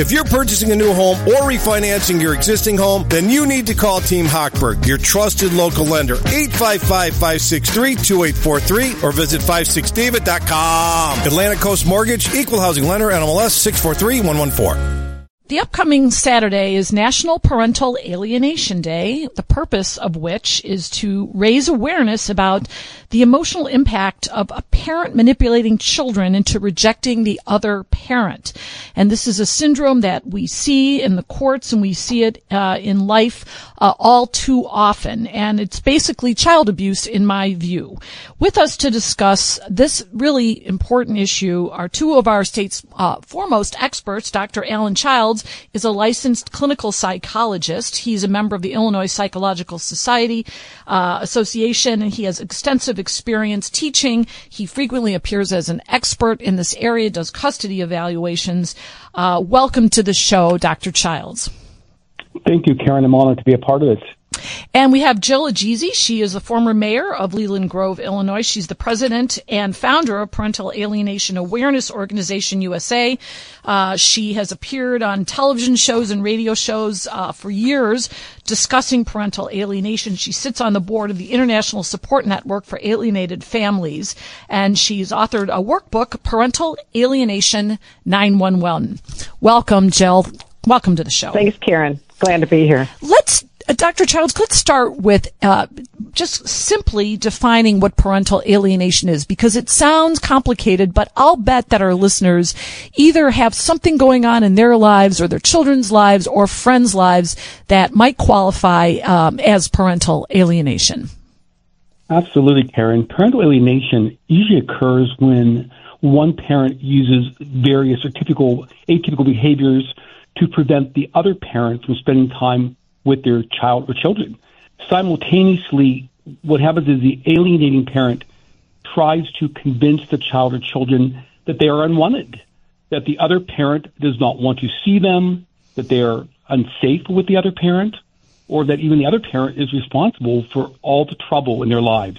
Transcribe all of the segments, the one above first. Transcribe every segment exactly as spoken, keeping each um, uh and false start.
If you're purchasing a new home or refinancing your existing home, then you need to call Team Hochberg, your trusted local lender. eight five five, five six three, two eight four three or visit five six david dot com. Atlantic Coast Mortgage, Equal Housing Lender, N M L S six four three one one four. The upcoming Saturday is National Parental Alienation Day, the purpose of which is to raise awareness about the emotional impact of a parent manipulating children into rejecting the other parent. And this is a syndrome that we see in the courts and we see it uh, in life uh, all too often. And it's basically child abuse in my view. With us to discuss this really important issue are two of our state's uh, foremost experts. Doctor Alan Childs is a licensed clinical psychologist. He's a member of the Illinois Psychological Society uh, Association, and he has extensive experience teaching. He frequently appears as an expert in this area, does custody evaluations. Uh, welcome to the show, Doctor Childs. Thank you, Karen. I'm honored to be a part of it. And we have Jill Ageezy. She is the former mayor of Leland Grove, Illinois. She's the president and founder of Parental Alienation Awareness Organization U S A. Uh, she has appeared on television shows and radio shows uh, for years discussing parental alienation. She sits on the board of the International Support Network for Alienated Families, and she's authored a workbook, Parental Alienation nine one one. Welcome, Jill. Welcome to the show. Thanks, Karen. Glad to be here. Let's Uh, Doctor Childs, let's start with uh, just simply defining what parental alienation is, because it sounds complicated, but I'll bet that our listeners either have something going on in their lives or their children's lives or friends' lives that might qualify um, as parental alienation. Absolutely, Karen. Parental alienation usually occurs when one parent uses various atypical, atypical behaviors to prevent the other parent from spending time with their child or children. Simultaneously, what happens is the alienating parent tries to convince the child or children that they are unwanted, that the other parent does not want to see them, that they are unsafe with the other parent, or that even the other parent is responsible for all the trouble in their lives.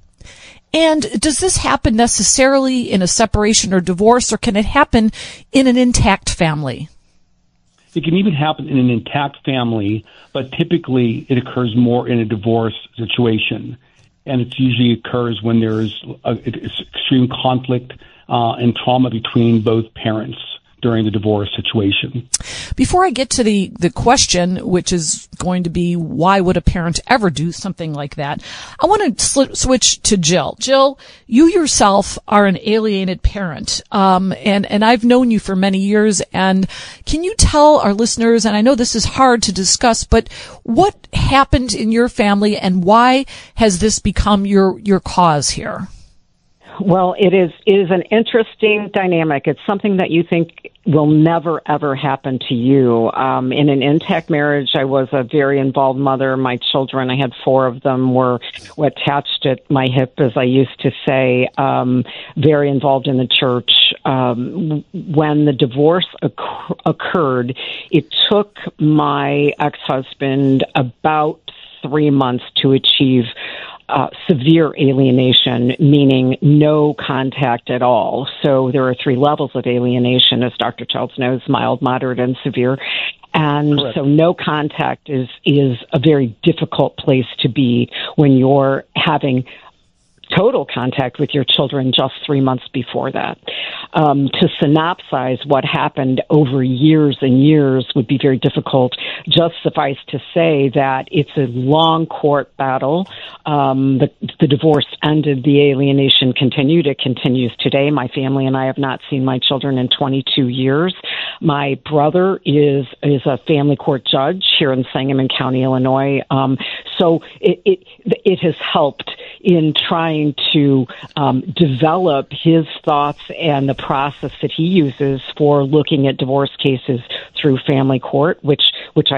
And does this happen necessarily in a separation or divorce, or can it happen in an intact family? It can even happen in an intact family, but typically it occurs more in a divorce situation. And it usually occurs when there is a, extreme conflict uh, and trauma between both parents during the divorce situation. Before I get to the, the question, which is going to be why would a parent ever do something like that, I want to sl- switch to Jill. Jill, you yourself are an alienated parent, um, and, and I've known you for many years, and can you tell our listeners, and I know this is hard to discuss, but what happened in your family and why has this become your, your cause here? Well, it is it is an interesting dynamic. It's something that you think will never, ever happen to you. Um, in an intact marriage, I was a very involved mother. My children, I had four of them, were attached at my hip, as I used to say, um, very involved in the church. Um, when the divorce occur- occurred, it took my ex-husband about three months to achieve Uh, severe alienation, meaning no contact at all. So there are three levels of alienation, as Doctor Childs knows, mild, moderate, and severe. And Correct. So no contact is, is a very difficult place to be when you're having total contact with your children just three months before that. Um, to synopsize what happened over years and years would be very difficult. Just suffice to say that it's a long court battle. Um, the, the divorce ended. The alienation continued. It continues today. My family and I have not seen my children in twenty-two years. My brother is is a family court judge here in Sangamon County, Illinois. Um, so it, it it has helped in trying to um, develop his thoughts and the process that he uses for looking at divorce cases through family court, which which I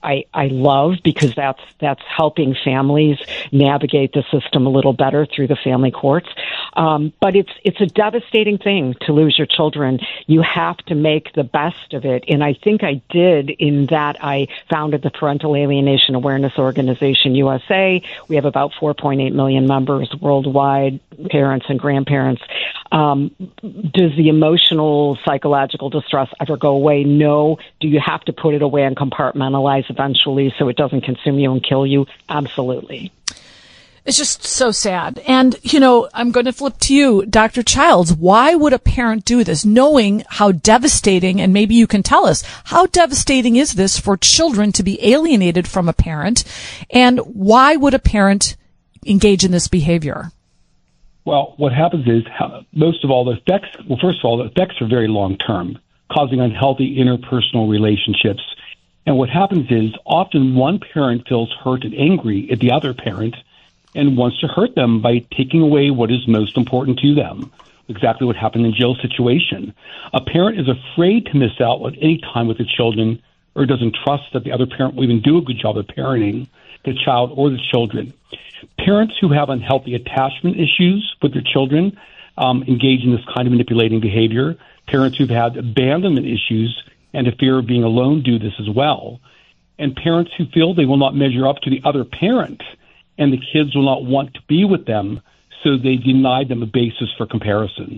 I, I love, because that's that's helping families navigate the system a little better through the family courts. Um, but it's it's a devastating thing to lose your children. You have to make the best of it. And I think I did in that I founded the Parental Alienation Awareness Organization U S A. We have about four point eight million members worldwide, parents and grandparents. Um, does the emotional, psychological distress ever go away? No. Do you have to put it away and compartmentalize eventually so it doesn't consume you and kill you? Absolutely. It's just so sad. And, you know, I'm going to flip to you, Doctor Childs. Why would a parent do this, knowing how devastating, and maybe you can tell us, how devastating is this for children to be alienated from a parent? And why would a parent engage in this behavior? Well, what happens is, most of all, the effects, well, first of all, the effects are very long-term, causing unhealthy interpersonal relationships. And what happens is, often one parent feels hurt and angry at the other parent and wants to hurt them by taking away what is most important to them. Exactly what happened in Jill's situation. A parent is afraid to miss out on any time with the children, or doesn't trust that the other parent will even do a good job of parenting the child or the children. Parents who have unhealthy attachment issues with their children um, engage in this kind of manipulating behavior. Parents who've had abandonment issues and a fear of being alone do this as well. And parents who feel they will not measure up to the other parent and the kids will not want to be with them, so they deny them a basis for comparison.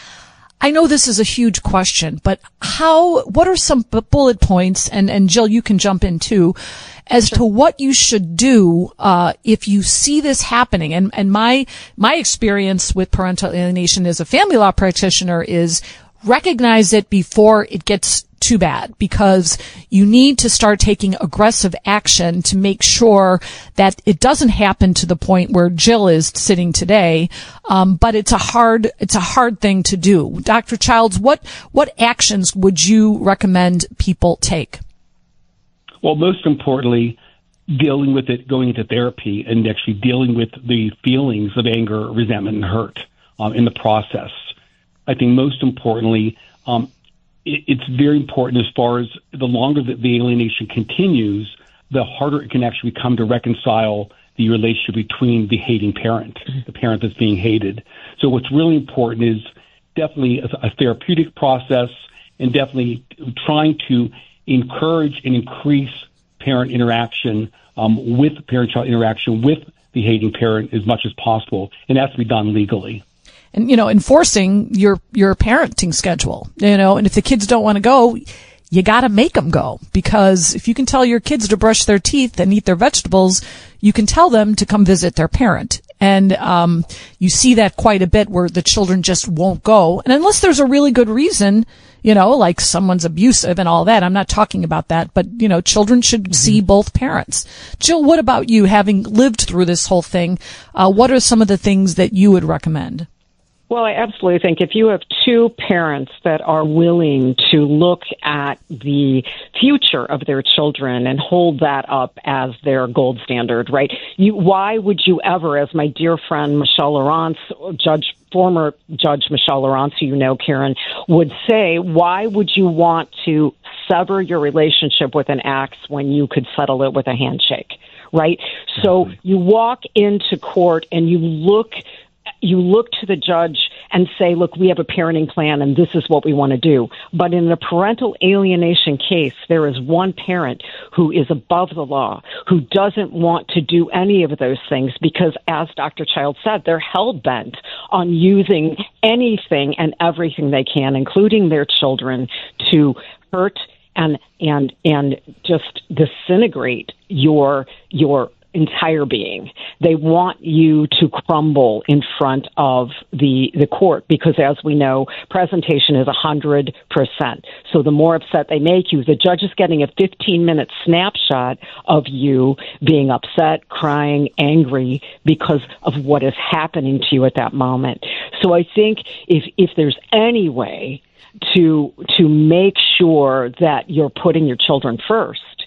I know this is a huge question, but how, what are some bullet points, and, and Jill, you can jump in too, as to what you should do, uh, if you see this happening? And, and my, my experience with parental alienation as a family law practitioner is recognize it before it gets too bad, because you need to start taking aggressive action to make sure that it doesn't happen to the point where Jill is sitting today. Um, but it's a hard, it's a hard thing to do. Doctor Childs, what, what actions would you recommend people take? Well, most importantly, dealing with it, going into therapy, and actually dealing with the feelings of anger, resentment, and hurt um, in the process. I think most importantly, um, it, it's very important as far as the longer that the alienation continues, the harder it can actually become to reconcile the relationship between the hating parent, the parent that's being hated. So what's really important is definitely a, a therapeutic process, and definitely trying to encourage and increase parent interaction um, with parent-child interaction with the hating parent as much as possible, and that has to be done legally. And, you know, enforcing your, your parenting schedule, you know, and if the kids don't want to go, you got to make them go, because if you can tell your kids to brush their teeth and eat their vegetables, you can tell them to come visit their parent. And, um, you see that quite a bit where the children just won't go. And unless there's a really good reason, you know, like someone's abusive and all that, I'm not talking about that, but, you know, children should mm-hmm. see both parents. Jill, what about you, having lived through this whole thing? Uh, what are some of the things that you would recommend? Well, I absolutely think if you have two parents that are willing to look at the future of their children and hold that up as their gold standard, right? You, why would you ever, as my dear friend Michelle Laurence, Judge, former Judge Michelle Laurence, who you know, Karen, would say, why would you want to sever your relationship with an axe when you could settle it with a handshake, right? So you walk into court and you look You look to the judge and say, look, we have a parenting plan and this is what we want to do. But in a parental alienation case, there is one parent who is above the law, who doesn't want to do any of those things because, as Doctor Child said, they're hell-bent on using anything and everything they can, including their children, to hurt and and and just disintegrate your your entire being. They want you to crumble in front of the the court because, as we know, presentation is one hundred percent. So the more upset they make you, the judge is getting a fifteen-minute snapshot of you being upset, crying, angry because of what is happening to you at that moment. So I think if if there's any way to to make sure that you're putting your children first,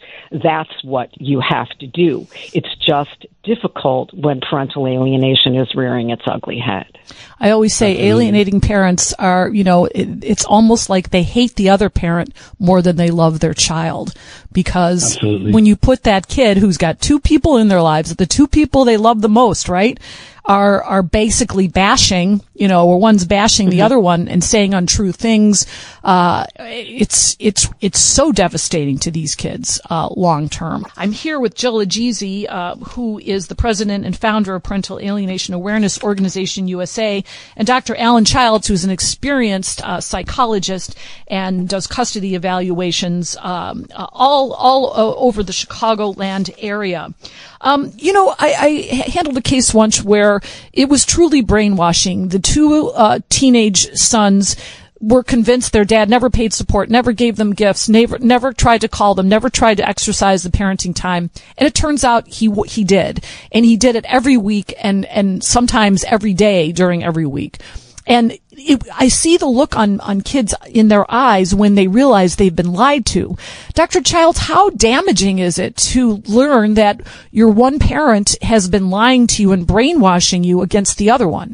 that's what you have to do. It's just difficult when parental alienation is rearing its ugly head. I always say alienating parents are, you know, it, it's almost like they hate the other parent more than they love their child. Because Absolutely. when you put that kid who's got two people in their lives, the two people they love the most, right, are are basically bashing, you know, or one's bashing the mm-hmm. other one and saying untrue things. Uh, it's it's it's so devastating to these kids uh, long term. I'm here with Jill Agizi, uh, who is the president and founder of Parental Alienation Awareness Organization U S A, and Doctor Alan Childs, who's an experienced uh, psychologist and does custody evaluations um, uh, all all uh, over the Chicagoland area. Um, you know, I, I handled a case once where it was truly brainwashing. The two uh, teenage sons were convinced their dad never paid support, never gave them gifts, never never tried to call them, never tried to exercise the parenting time. And it turns out he he did, and he did it every week, and and sometimes every day during every week. And it, I see the look on, on kids in their eyes when they realize they've been lied to. Doctor Childs, how damaging is it to learn that your one parent has been lying to you and brainwashing you against the other one?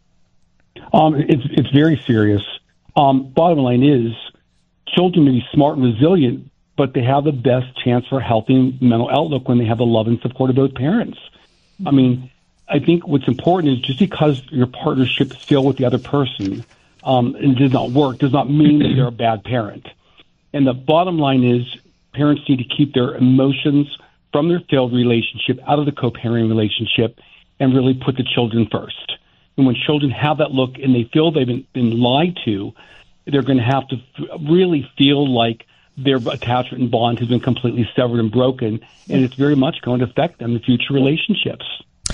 Um, it's it's very serious. Um, bottom line is, children may be smart and resilient, but they have the best chance for a healthy mental outlook when they have the love and support of both parents. I mean, I think what's important is just because your partnership is still with the other person um, and it does not work does not mean that they're a bad parent. And the bottom line is parents need to keep their emotions from their failed relationship out of the co-parenting relationship and really put the children first. And when children have that look and they feel they've been, been lied to, they're going to have to f- really feel like their attachment and bond has been completely severed and broken, and it's very much going to affect them in future relationships.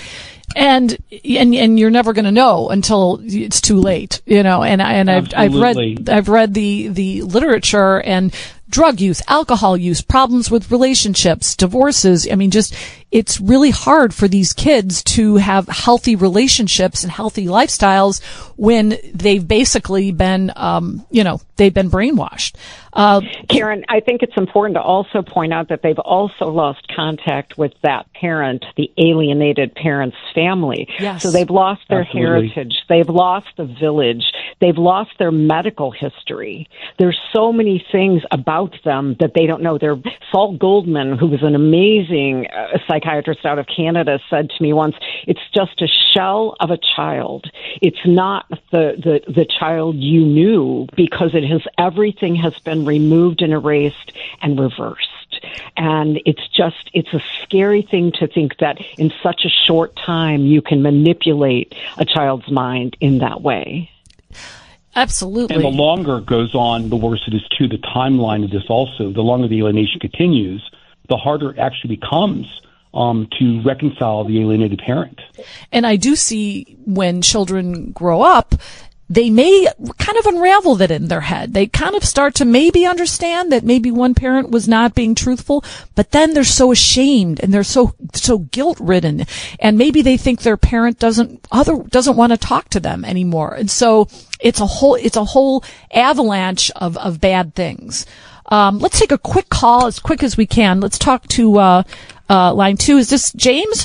And, and, and you're never going to know until it's too late, you know, and I, and I've, I've read, I've read the, the literature and drug use, alcohol use, problems with relationships, divorces. I mean, just, it's really hard for these kids to have healthy relationships and healthy lifestyles when they've basically been, um, you know, they've been brainwashed. Uh, Karen, I think it's important to also point out that they've also lost contact with that parent, the alienated parent's family. Yes. So they've lost their Absolutely. heritage. They've lost the village. They've lost their medical history. There's so many things about them that they don't know. They're, Saul Goldman, who was an amazing uh, psychiatrist out of Canada, said to me once, it's just a shell of a child. It's not the, the, the child you knew, because it has, everything has been removed and erased and reversed. And it's just, it's a scary thing to think that in such a short time you can manipulate a child's mind in that way. Absolutely. And the longer it goes on, the worse it is too. The timeline of this also, the longer the alienation continues, the harder it actually becomes um, to reconcile the alienated parent. And I do see when children grow up, they may kind of unravel that in their head. They kind of start to maybe understand that maybe one parent was not being truthful, but then they're so ashamed and they're so, so guilt-ridden. And maybe they think their parent doesn't, other, doesn't want to talk to them anymore. And so it's a whole, it's a whole avalanche of, of bad things. Um, let's take a quick call as quick as we can. Let's talk to, uh, uh, line two. Is this James?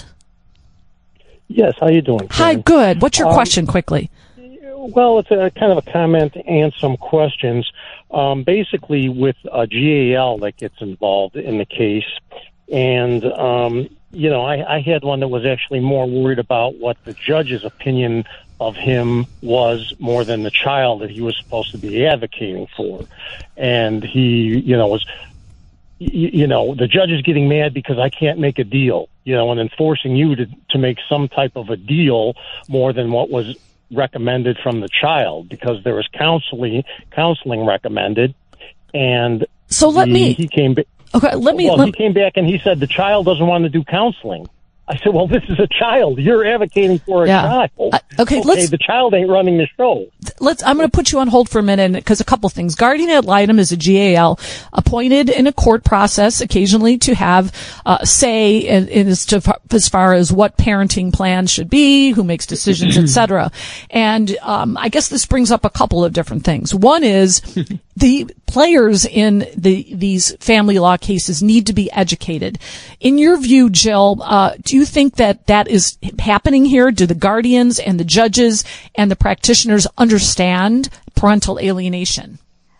Yes. How you doing, Karen? Hi, good. What's your um, question quickly? Well, it's a kind of a comment and some questions. Um, basically, with a G A L that gets involved in the case, and um, you know, I, I had one that was actually more worried about what the judge's opinion of him was more than the child that he was supposed to be advocating for, and he, you know, was, you, you know, the judge is getting mad because I can't make a deal, you know, and then forcing you to to make some type of a deal more than what was recommended from the child, because there was counseling counseling recommended, and so let the, me he came back okay let me well let, he came back and he said the child doesn't want to do counseling. I said, well, this is a child. You're advocating for a yeah. child. Uh, okay, okay, let's, the child ain't running the show. Let's. I'm going to put you on hold for a minute because a couple things. Guardian ad litem is a G A L appointed in a court process occasionally to have uh, say in, in as, to, as far as what parenting plans should be, who makes decisions, et cetera. And um, I guess this brings up a couple of different things. One is the players in the these family law cases need to be educated. In your view, Jill, uh, do you think that that is happening here? Do the guardians and the judges and the practitioners understand parental alienation?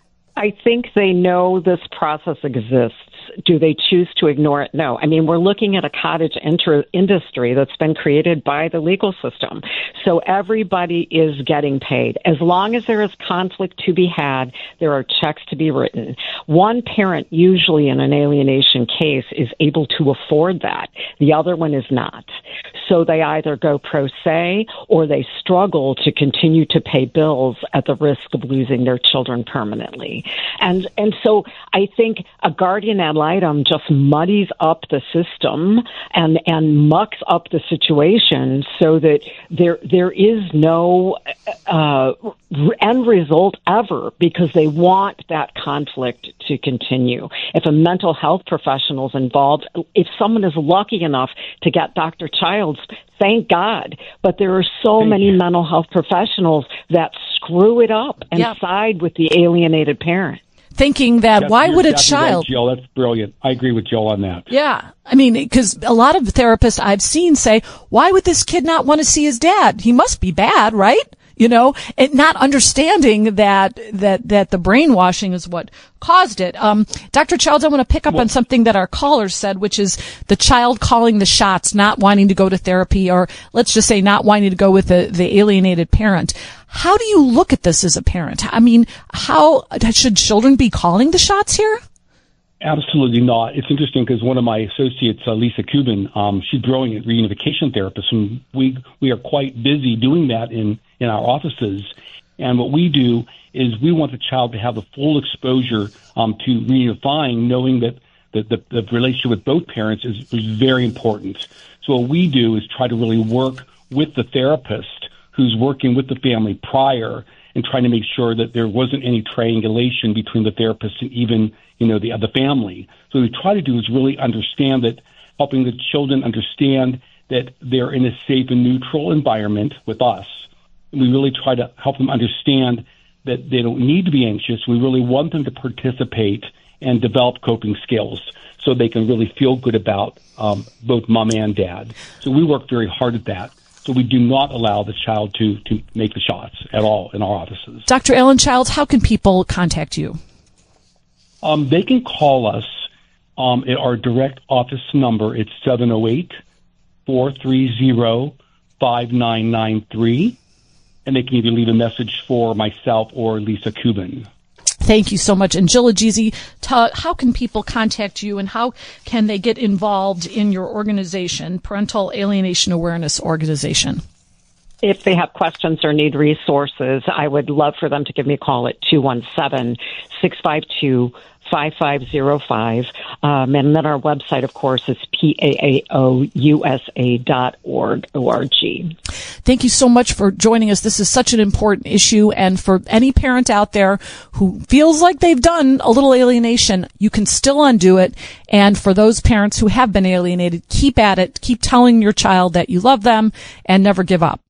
I think they know this process exists. Do they choose to ignore it? No. I mean, we're looking at a cottage inter- industry that's been created by the legal system. So everybody is getting paid. As long as there is conflict to be had, there are checks to be written. One parent, usually in an alienation case, is able to afford that. The other one is not. So they either go pro se or they struggle to continue to pay bills at the risk of losing their children permanently. And and so I think a guardian ad litem just muddies up the system and and mucks up the situation so that there there is no uh, end result ever, because they want that conflict to continue. If a mental health professional is involved, if someone is lucky enough to get Doctor Childs, thank God. But there are so thank many you. mental health professionals that screw it up and yep. side with the alienated parent. Thinking that that's, why would a exactly child... Right, Jill, that's brilliant. I agree with Jill on that. Yeah. I mean, because a lot of therapists I've seen say, why would this kid not want to see his dad? He must be bad, right? You know, and not understanding that, that, that the brainwashing is what caused it. Um, Doctor Childs, I want to pick up well, on something that our caller said, which is the child calling the shots, not wanting to go to therapy, or let's just say not wanting to go with the, the alienated parent. How do you look at this as a parent? I mean, how should children be calling the shots here? Absolutely not. It's interesting because one of my associates, uh, Lisa Cuban, um, she's growing a reunification therapist, and we we are quite busy doing that in, in our offices. And what we do is we want the child to have the full exposure um, to reunifying, knowing that the, the, the relationship with both parents is, is very important. So what we do is try to really work with the therapist who's working with the family prior and trying to make sure that there wasn't any triangulation between the therapist and even, you know, the other family. So what we try to do is really understand that, helping the children understand that they're in a safe and neutral environment with us. And we really try to help them understand that they don't need to be anxious. We really want them to participate and develop coping skills so they can really feel good about um, both mom and dad. So we work very hard at that. So we do not allow the child to, to make the shots at all in our offices. Doctor Alan Childs, how can people contact you? Um, they can call us um, at our direct office number. It's seven oh eight, four three zero, five nine nine three. And they can either leave a message for myself or Lisa Cuban. Thank you so much. And Jill Agese, t- how can people contact you and how can they get involved in your organization, Parental Alienation Awareness Organization? If they have questions or need resources, I would love for them to give me a call at two one seven, six five two, five five zero five. Um, and then our website, of course, is P A A O U S A dot org. Thank you so much for joining us. This is such an important issue. And for any parent out there who feels like they've done a little alienation, you can still undo it. And for those parents who have been alienated, keep at it. Keep telling your child that you love them and never give up.